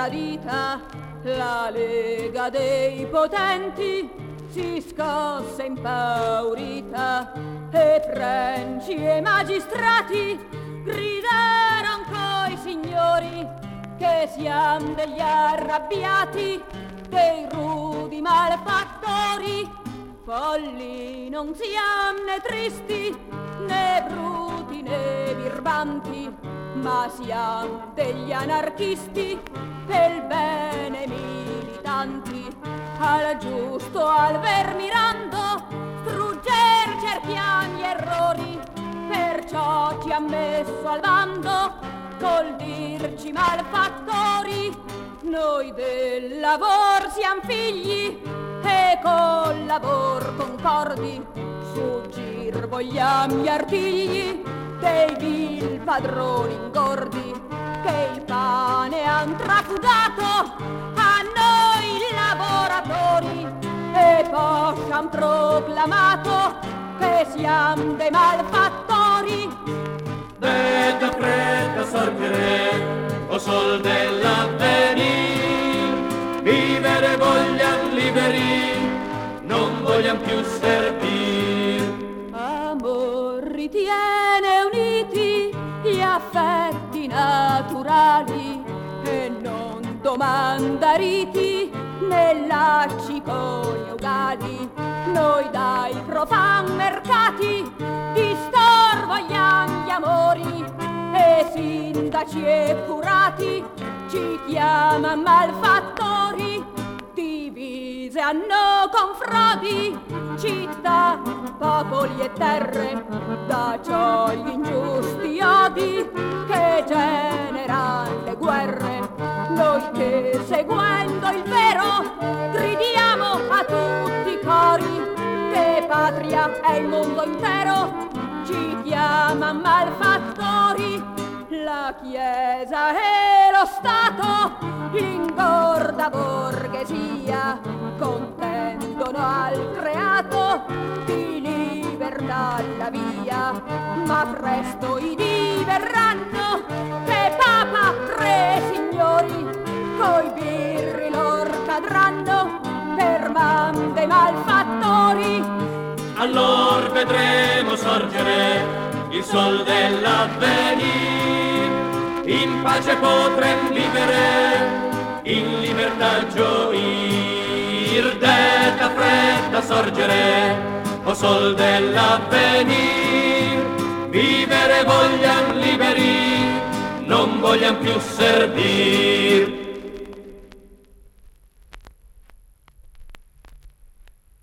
tradita, la Lega dei potenti si scosse impaurita e prenci e magistrati gridaron coi signori che siam degli arrabbiati, dei rudi malfattori, folli non siam né tristi né bruti né birbanti, ma siam degli anarchisti pel bene militanti, al giusto al ver mirando strugger cerchiam gli errori, perciò ci ha messo al bando col dirci malfattori. Noi del lavor siam figli e col lavor concordi, suggir vogliam gli artigli dei vil padroni ingordi che il pane han trafugato a noi lavoratori e poi han proclamato che siam dei malfattori. Veda fredda sorgere, o sol dell'avvenir, vivere vogliam liberi, non vogliam più servir. Amor ritiene uniti gli affetti naturali e non domanda riti né lacci coniugali. Noi dai profan mercati distor vogliam gli amori e sindaci e curati ci chiaman malfattori. Divise hanno con frodi città, popoli e terre, da ciò gli ingiusti odi che generan le guerre. Noi che seguendo il vero gridiamo a tutti i cori che patria è il mondo intero, ci chiaman malfattori. La Chiesa e lo Stato, l'ingorda borghesia, contendono al creato di libertà la via, ma presto i dì verranno che Papa, re, signori, coi birri lor cadranno per man dei malfattori. Allor vedremo sorgere il sol dell'avvenir, in pace potrem vivere, in libertà gioir. Detta fredda sorgere, o sol dell'avvenir, vivere vogliam liberi, non vogliam più servir.